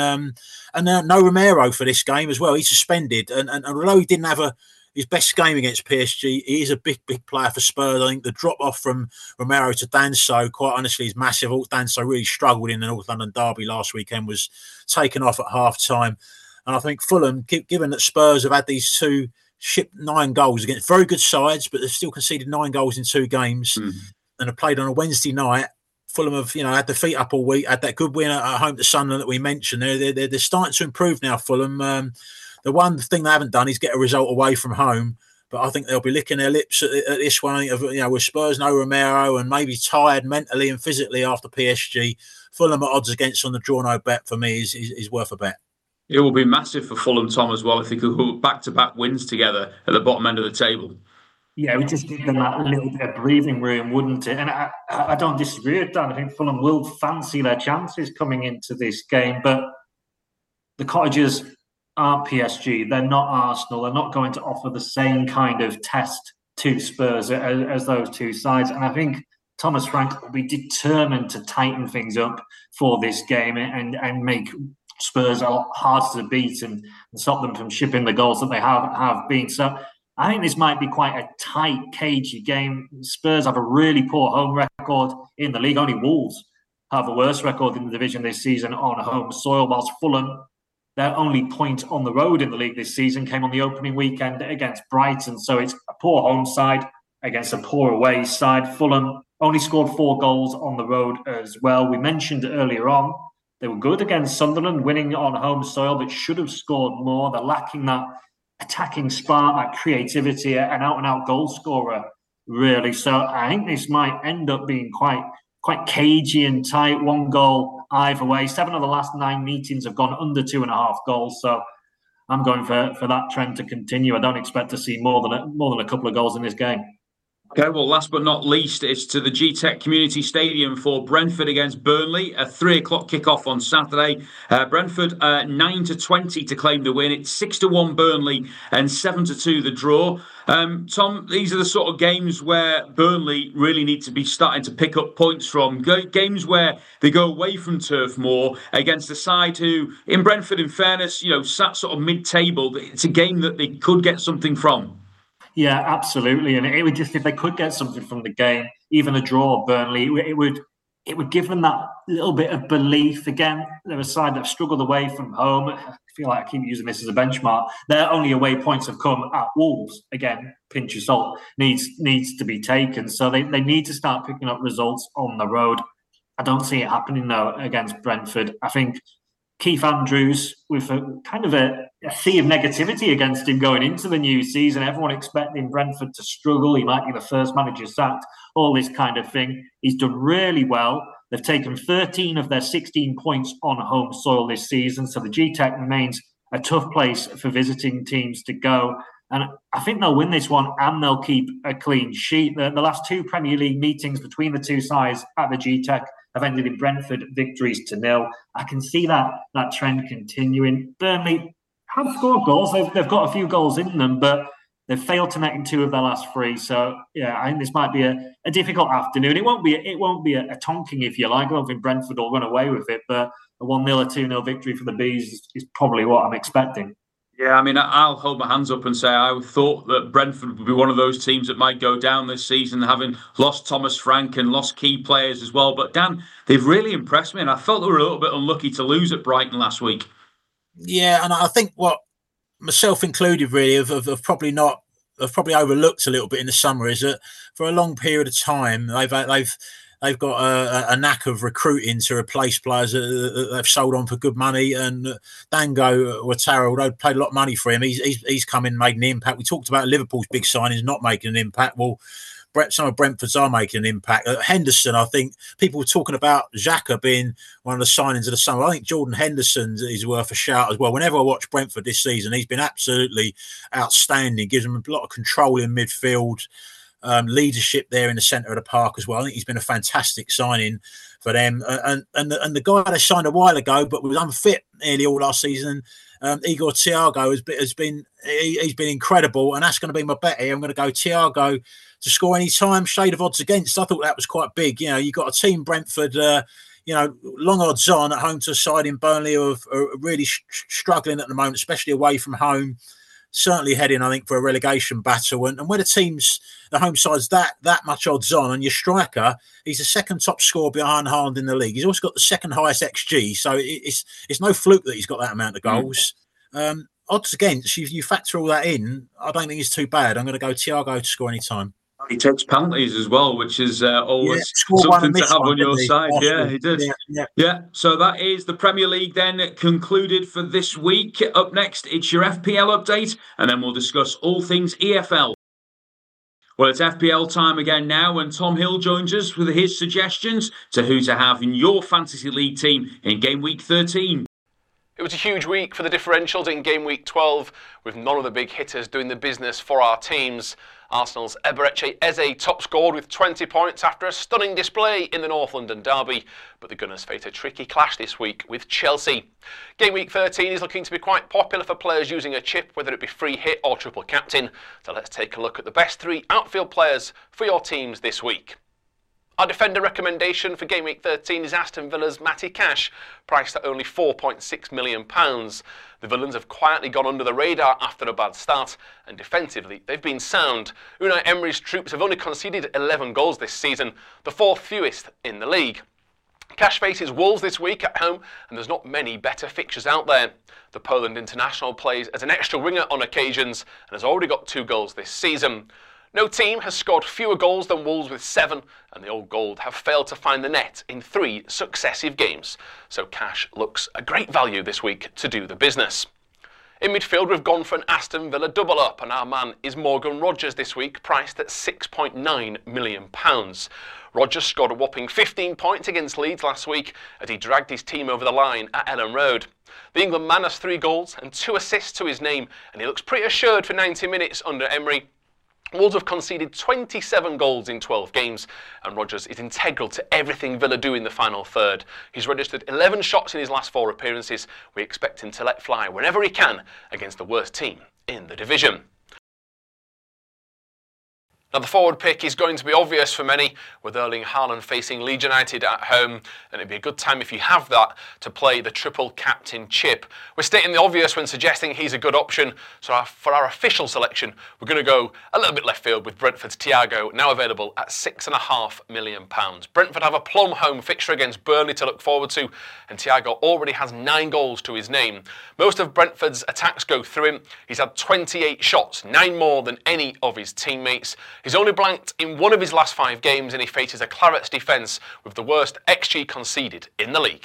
no Romero for this game as well. He's suspended. And although he didn't have his best game against PSG, he is a big player for Spurs. I think the drop-off from Romero to Danso, quite honestly, is massive. Danso really struggled in the North London derby last weekend, was taken off at half-time. And I think Fulham, given that Spurs have had these 2 shipped 9 goals against very good sides, but they've still conceded 9 goals in 2 games and have played on a Wednesday night. Fulham have, had their feet up all week, had that good win at home to Sunderland that we mentioned. They're starting to improve now, Fulham. The one thing they haven't done is get a result away from home, but I think they'll be licking their lips at this one. With Spurs, no Romero, and maybe tired mentally and physically after PSG, Fulham at odds against on the draw no bet for me is worth a bet. It will be massive for Fulham, Tom, as well, if they could go back-to-back wins together at the bottom end of the table. Yeah, it would just give them that little bit of breathing room, wouldn't it? And I don't disagree with that. I think Fulham will fancy their chances coming into this game, but the Cottagers aren't PSG. They're not Arsenal. They're not going to offer the same kind of test to Spurs as those 2 sides. And I think Thomas Frank will be determined to tighten things up for this game and make Spurs a lot harder to beat and stop them from shipping the goals that they have been. So I think this might be quite a tight, cagey game. Spurs have a really poor home record in the league. Only Wolves have a worse record in the division this season on home soil, whilst Fulham, their only point on the road in the league this season came on the opening weekend against Brighton. So it's a poor home side against a poor away side. Fulham only scored 4 goals on the road as well. We mentioned earlier on, they were good against Sunderland, winning on home soil, but should have scored more. They're lacking that attacking spark, that creativity, an out-and-out goal scorer, really. So I think this might end up being quite cagey and tight. 1 goal either way. 7 of the last 9 meetings have gone under 2.5 goals. So I'm going for that trend to continue. I don't expect to see more than a couple of goals in this game. Okay, well, last but not least, it's to the G-Tech Community Stadium for Brentford against Burnley. A 3:00 kickoff on Saturday. Brentford 9-20 to claim the win. It's 6-1 Burnley and 7-2 the draw. Tom, these are the sort of games where Burnley really need to be starting to pick up points from. Games where they go away from turf more against a side who, in Brentford, in fairness, sat sort of mid-table. It's a game that they could get something from. Yeah, absolutely. And it would just, if they could get something from the game, even a draw, Burnley, it would give them that little bit of belief. Again, they're a side that have struggled away from home. I feel like I keep using this as a benchmark. Their only away points have come at Wolves. Again, pinch of salt needs to be taken. So they need to start picking up results on the road. I don't see it happening, though, against Brentford. I think Keith Andrews, with a sea of negativity against him going into the new season, everyone expecting Brentford to struggle. He might be the first manager sacked, all this kind of thing. He's done really well. They've taken 13 of their 16 points on home soil this season, so the G-Tech remains a tough place for visiting teams to go. And I think they'll win this one and they'll keep a clean sheet. The last 2 Premier League meetings between the two sides at the G-Tech have ended in Brentford victories to 0. I can see that trend continuing. Burnley have scored goals. They've got a few goals in them, but they've failed to net in 2 of their last 3. So yeah, I think this might be a difficult afternoon. It won't be a tonking, if you like. I don't think Brentford will run away with it, but a 1-0 or 2-0 victory for the Bees is probably what I'm expecting. Yeah, I mean, I'll hold my hands up and say I thought that Brentford would be one of those teams that might go down this season, having lost Thomas Frank and lost key players as well. But Dan, they've really impressed me, and I felt they were a little bit unlucky to lose at Brighton last week. Yeah, and I think what myself included really have probably overlooked a little bit in the summer is that for a long period of time they've got a knack of recruiting to replace players that they've sold on for good money. And Dango Ouattara, although paid a lot of money for him, he's come in, made an impact. We talked about Liverpool's big signings not making an impact. Well, some of Brentford's are making an impact. Henderson, I think people were talking about Xhaka being one of the signings of the summer. I think Jordan Henderson is worth a shout as well. Whenever I watch Brentford this season, he's been absolutely outstanding. Gives them a lot of control in midfield. Leadership there in the centre of the park as well. I think he's been a fantastic signing for them. And the guy they signed a while ago, but was unfit nearly all last season, Igor Thiago has been incredible, and that's going to be my bet here. I'm going to go Thiago to score any time. Shade of odds against. I thought that was quite big. You got a team Brentford. Long odds on at home to a side in Burnley who are really struggling at the moment, especially away from home. Certainly heading, I think, for a relegation battle. And when the home side's that much odds on, and your striker, he's the second top scorer behind Haaland in the league. He's also got the second highest XG, so it's no fluke that he's got that amount of goals. Odds against, you factor all that in, I don't think it's too bad. I'm going to go Thiago to score any time. He takes penalties as well, which is always something to have on your side. Yeah, he did. Yeah, so that is the Premier League then concluded for this week. Up next, it's your FPL update, and then we'll discuss all things EFL. Well, it's FPL time again now, and Tom Hill joins us with his suggestions to who to have in your fantasy league team in game week 13. It was a huge week for the differentials in game week 12, with none of the big hitters doing the business for our teams. Arsenal's Eberechi Eze top scored with 20 points after a stunning display in the North London derby, but the Gunners face a tricky clash this week with Chelsea. Game week 13 is looking to be quite popular for players using a chip, whether it be free hit or triple captain. So let's take a look at the best 3 outfield players for your teams this week. Our defender recommendation for game week 13 is Aston Villa's Matty Cash, priced at only £4.6 million. The Villains have quietly gone under the radar after a bad start, and defensively they've been sound. Unai Emery's troops have only conceded 11 goals this season, the 4th fewest in the league. Cash faces Wolves this week at home, and there's not many better fixtures out there. The Poland international plays as an extra winger on occasions and has already got 2 goals this season. No team has scored fewer goals than Wolves with 7, and the Old Gold have failed to find the net in 3 successive games. So Cash looks a great value this week to do the business. In midfield, we've gone for an Aston Villa double-up, and our man is Morgan Rogers this week, priced at £6.9 million. Rogers scored a whopping 15 points against Leeds last week as he dragged his team over the line at Ellen Road. The England man has 3 goals and 2 assists to his name, and he looks pretty assured for 90 minutes under Emery. Wolves have conceded 27 goals in 12 games, and Rogers is integral to everything Villa do in the final third. He's registered 11 shots in his last 4 appearances. We expect him to let fly whenever he can against the worst team in the division. Now, the forward pick is going to be obvious for many, with Erling Haaland facing Leeds United at home, and it'd be a good time, if you have that, to play the triple captain chip. We're stating the obvious when suggesting he's a good option, so for our official selection, we're going to go a little bit left field with Brentford's Thiago, now available at £6.5 million. Brentford have a plum home fixture against Burnley to look forward to, and Thiago already has 9 goals to his name. Most of Brentford's attacks go through him. He's had 28 shots, 9 more than any of his teammates. He's only blanked in 1 of his last 5 games, and he faces a Clarets defence with the worst XG conceded in the league.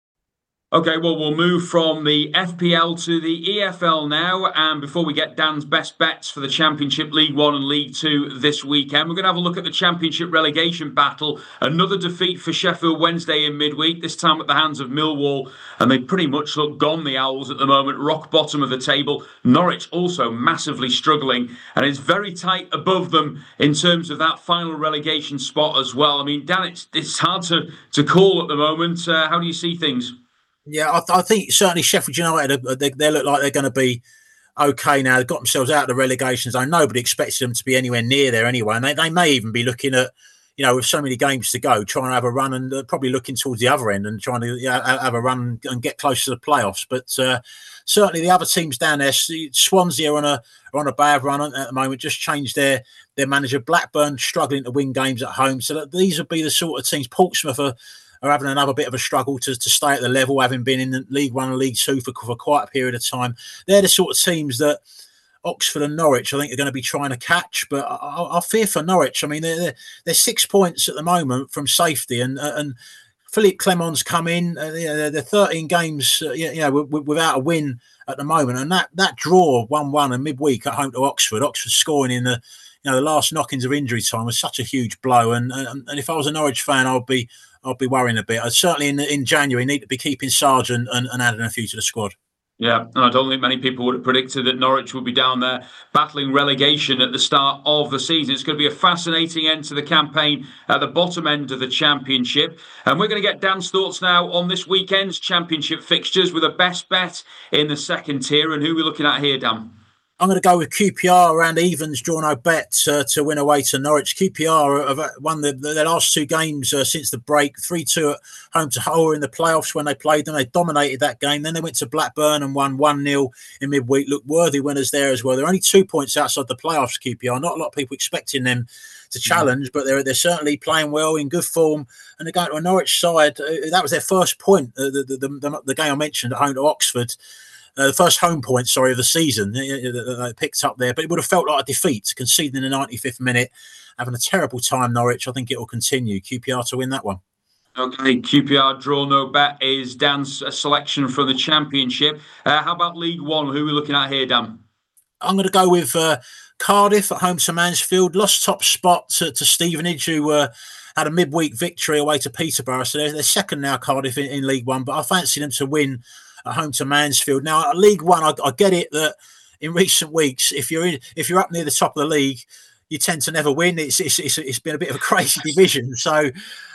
OK, well, we'll move from the FPL to the EFL now. And before we get Dan's best bets for the Championship, League 1 and League 2 this weekend, we're going to have a look at the Championship relegation battle. Another defeat for Sheffield Wednesday in midweek, this time at the hands of Millwall. And they pretty much look gone, the Owls, at the moment, rock bottom of the table. Norwich also massively struggling. And it's very tight above them in terms of that final relegation spot as well. I mean, Dan, it's hard to call at the moment. How do you see things? Yeah, I think certainly Sheffield United, they look like they're going to be okay now. They've got themselves out of the relegation zone. Nobody expects them to be anywhere near there anyway. And they may even be looking at, with so many games to go, trying to have a run and probably looking towards the other end and trying to have a run and get close to the playoffs. But certainly the other teams down there, Swansea are on a bad run at the moment, just changed their manager. Blackburn struggling to win games at home. So these would be the sort of teams. Portsmouth are having another bit of a struggle to stay at the level, having been in League 1 and League 2 for quite a period of time. They're the sort of teams that Oxford and Norwich, I think, are going to be trying to catch. But I fear for Norwich. I mean, they're 6 points at the moment from safety, and Philippe Clement's come in. They're 13 games, without a win at the moment, and that draw 1-1 and midweek at home to Oxford scoring in the last knockings of injury time was such a huge blow. And if I was a Norwich fan, I'd be worrying a bit. I'd certainly in January need to be keeping Sargent and adding a few to the squad. Yeah, and I don't think many people would have predicted that Norwich would be down there battling relegation at the start of the season. It's going to be a fascinating end to the campaign at the bottom end of the Championship. And we're going to get Dan's thoughts now on this weekend's Championship fixtures with a best bet in the second tier. And who are we looking at here, Dan? I'm going to go with QPR around evens, draw no bet to win away to Norwich. QPR have won their last 2 games since the break, 3-2 at home to Hull in the playoffs when they played them. They dominated that game. Then they went to Blackburn and won 1-0 in midweek. Look, worthy winners there as well. They're only 2 points outside the playoffs, QPR. Not a lot of people expecting them to challenge, but they're certainly playing well, in good form. And they're going to a Norwich side. That was their first point, the game I mentioned at home to Oxford. The first home point, of the season, they picked up there. But it would have felt like a defeat, conceding in the 95th minute, having a terrible time, Norwich. I think it will continue. QPR to win that one. OK, QPR draw no bet is Dan's selection from the Championship. How about League 1? Who are we looking at here, Dan? I'm going to go with Cardiff at home to Mansfield. Lost top spot to Stevenage, who had a midweek victory away to Peterborough. So they're second now, Cardiff, in League 1. But I fancy them to win at home to Mansfield. Now, League 1, I get it that in recent weeks, if you're up near the top of the league, you tend to never win. It's been a bit of a crazy division. So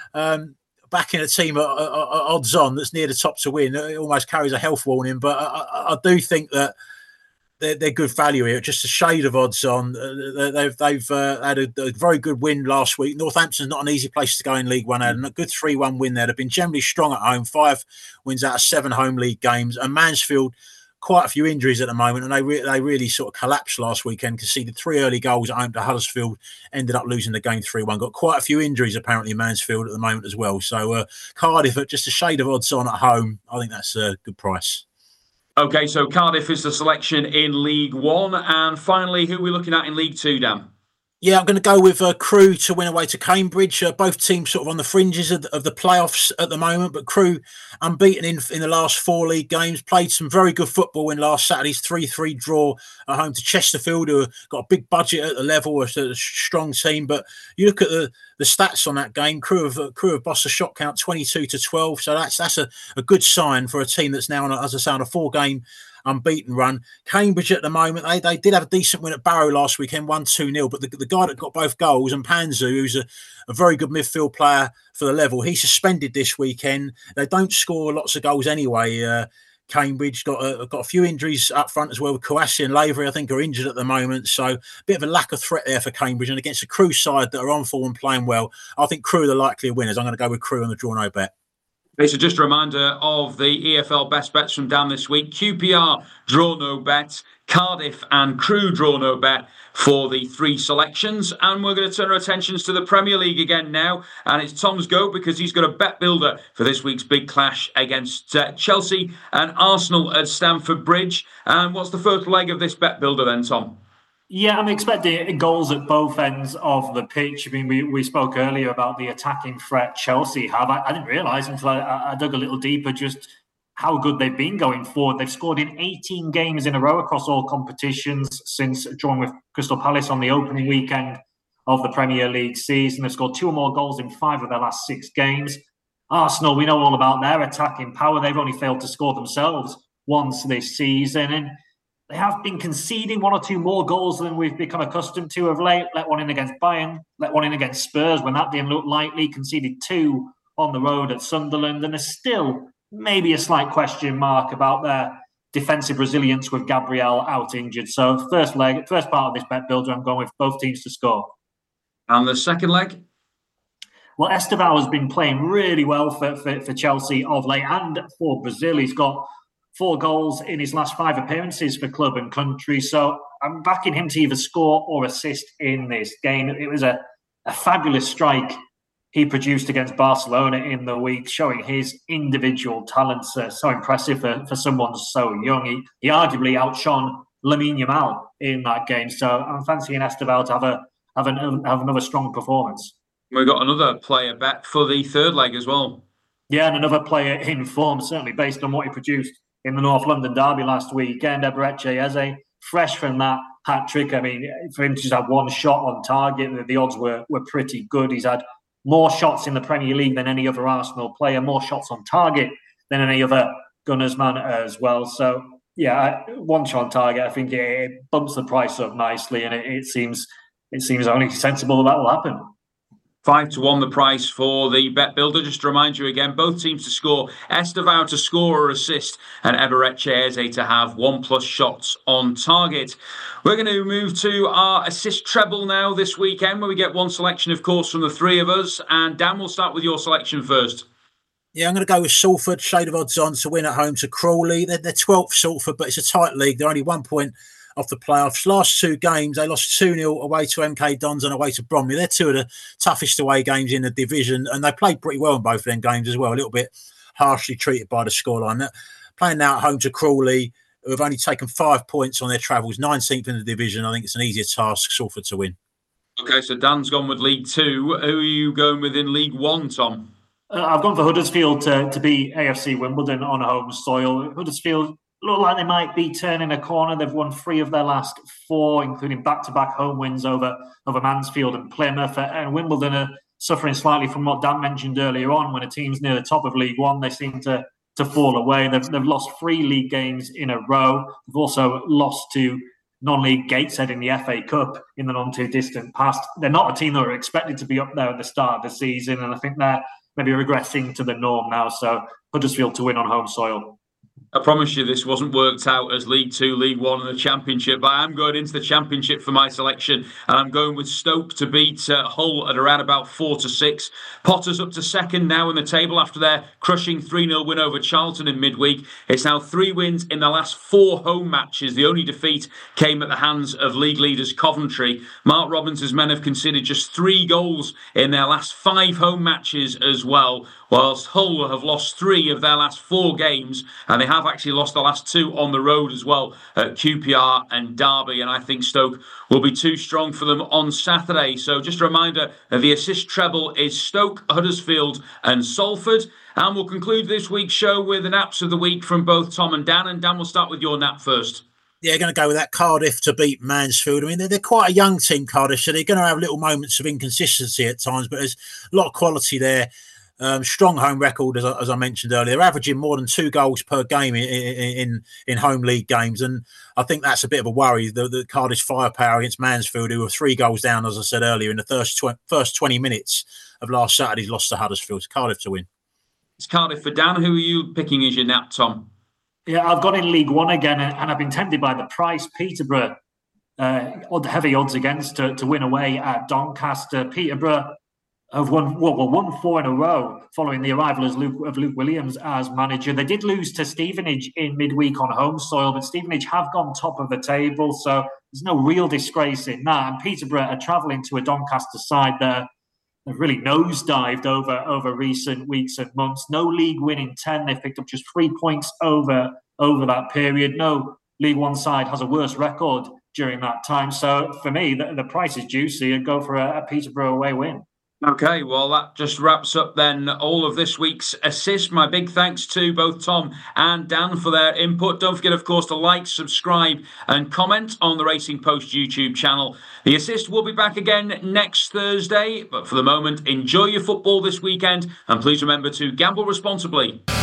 backing a team at odds on that's near the top to win, it almost carries a health warning. But I do think that they're good value here. Just a shade of odds on. They've had a very good win last week. Northampton's not an easy place to go in League 1. They had a good 3-1 win there. They've been generally strong at home. 5 wins out of 7 home league games. And Mansfield, quite a few injuries at the moment, and they really sort of collapsed last weekend. Conceded 3 early goals at home to Huddersfield. Ended up losing the game 3-1. Got quite a few injuries apparently in Mansfield at the moment as well. So Cardiff at just a shade of odds on at home. I think that's a good price. OK, so Cardiff is the selection in League 1. And finally, who are we looking at in League 2, Dan? Yeah, I'm going to go with Crewe to win away to Cambridge. Both teams sort of on the fringes of the playoffs at the moment, but Crewe unbeaten in the last 4 league games, played some very good football in last Saturday's 3-3 draw at home to Chesterfield, who have got a big budget at the level, a strong team. But you look at the stats on that game, Crewe have bossed a shot count 22-12, so that's a good sign for a team that's now on, as I say, on a 4-game unbeaten run. Cambridge at the moment, they did have a decent win at Barrow last weekend, 1-2-0, but the guy that got both goals, and Panzu, who's a very good midfield player for the level, he's suspended this weekend. They don't score lots of goals anyway. Cambridge got a few injuries up front as well, with Kouassi and Lavery, I think, are injured at the moment, so a bit of a lack of threat there for Cambridge. And against a Crewe side that are on form and playing well, I think Crewe are the likelier winners. I'm going to go with Crewe on the draw no bet. Okay, so just a reminder of the EFL best bets from Dan this week. QPR draw no bet, Cardiff and Crewe draw no bet for the 3 selections. And we're going to turn our attentions to the Premier League again now. And it's Tom's go, because he's got a bet builder for this week's big clash against Chelsea and Arsenal at Stamford Bridge. And what's the first leg of this bet builder then, Tom? Yeah, I'm expecting goals at both ends of the pitch. I mean, we spoke earlier about the attacking threat Chelsea have. I didn't realise until I dug a little deeper just how good they've been going forward. They've scored in 18 games in a row across all competitions since drawing with Crystal Palace on the opening weekend of the Premier League season. They've scored 2 or more goals in 5 of their last 6 games. Arsenal, we know all about their attacking power. They've only failed to score themselves once this season. And they have been conceding 1 or 2 more goals than we've become accustomed to of late. Let one in against Bayern, let one in against Spurs when that didn't look likely. Conceded 2 on the road at Sunderland. And there's still maybe a slight question mark about their defensive resilience with Gabriel out injured. So first part of this bet builder, I'm going with both teams to score. And the second leg? Well, Estevao has been playing really well for Chelsea of late and for Brazil. He's got 4 goals in his last 5 appearances for club and country. So I'm backing him to either score or assist in this game. It was a fabulous strike he produced against Barcelona in the week, showing his individual talents. So impressive for someone so young. He arguably outshone Lamine Yamal in that game. So I'm fancying Estevao to have another strong performance. We've got another player bet for the third leg as well. Yeah, and another player in form, certainly based on what he produced in the North London derby last weekend. Eberechi Eze, fresh from that hat-trick. I mean, for him to just have 1 shot on target, the odds were pretty good. He's had more shots in the Premier League than any other Arsenal player, more shots on target than any other Gunners man as well. So, yeah, 1 shot on target, I think it bumps the price up nicely, and it seems only sensible that will happen. 5-1 the price for the bet builder. Just to remind you again, both teams to score, Estevao to score or assist, and Eberechi Eze to have 1+ shots on target. We're going to move to our assist treble now this weekend, where we get 1 selection, of course, from the 3 of us. And Dan, we'll start with your selection first. Yeah, I'm going to go with Salford, shade of odds on to win at home to Crawley. They're 12th Salford, but it's a tight league. They're only 1 point off the playoffs. Last 2 games, they lost 2-0 away to MK Dons and away to Bromley. They're 2 of the toughest away games in the division, and they played pretty well in both of them games as well. A little bit harshly treated by the scoreline. Playing now at home to Crawley, who have only taken 5 points on their travels, 19th in the division. I think it's an easier task, Salford, to win. Okay, so Dan's gone with League 2. Who are you going with in League 1, Tom? I've gone for Huddersfield to beat AFC Wimbledon on home soil. Huddersfield look like they might be turning a corner. They've won 3 of their last 4, including back-to-back home wins over Mansfield and Plymouth. And Wimbledon are suffering slightly from what Dan mentioned earlier on. When a team's near the top of League 1, they seem to fall away. They've lost 3 league games in a row. They've also lost to non-league Gateshead in the FA Cup in the not-too-distant past. They're not a team that were expected to be up there at the start of the season, and I think they're maybe regressing to the norm now. So Huddersfield to win on home soil. I promise you this wasn't worked out as League 2, League 1 and the Championship, but I am going into the Championship for my selection, and I'm going with Stoke to beat Hull at around about 4-6. Potters up to second now in the table after their crushing 3-0 win over Charlton in midweek. It's now 3 wins in the last 4 home matches. The only defeat came at the hands of league leaders Coventry. Mark Robinson's men have conceded just 3 goals in their last 5 home matches as well, whilst Hull have lost 3 of their last 4 games, and they have actually lost the last 2 on the road as well, at QPR and Derby, and I think Stoke will be too strong for them on Saturday. So just a reminder, the assist treble is Stoke, Huddersfield and Salford. And we'll conclude this week's show with the naps of the week from both Tom and Dan. And Dan, we'll start with your nap first. Yeah, going to go with that, Cardiff to beat Mansfield. I mean, they're quite a young team, Cardiff, so they're going to have little moments of inconsistency at times, but there's a lot of quality there. Strong home record, as I mentioned earlier. They're averaging more than 2 goals per game in home league games, and I think that's a bit of a worry. The Cardiff's firepower against Mansfield, who were 3 goals down, as I said earlier, in the first 20 minutes of last Saturday's loss to Huddersfield. Cardiff to win. It's Cardiff for Dan. Who are you picking as your nap, Tom? Yeah, I've gone in League One again, and I've been tempted by the price. Peterborough, heavy odds against to win away at Doncaster. Peterborough have won 4 in a row following the arrival of Luke Williams as manager. They did lose to Stevenage in midweek on home soil, but Stevenage have gone top of the table, so there's no real disgrace in that. And Peterborough are travelling to a Doncaster side there. They've really nosedived over recent weeks and months. No league win in 10. They've picked up just 3 points over that period. No League One side has a worse record during that time. So for me, the price is juicy and go for a Peterborough away win. Okay, well, that just wraps up then all of this week's assist. My big thanks to both Tom and Dan for their input. Don't forget, of course, to like, subscribe and comment on the Racing Post YouTube channel. The assist will be back again next Thursday. But for the moment, enjoy your football this weekend. And please remember to gamble responsibly.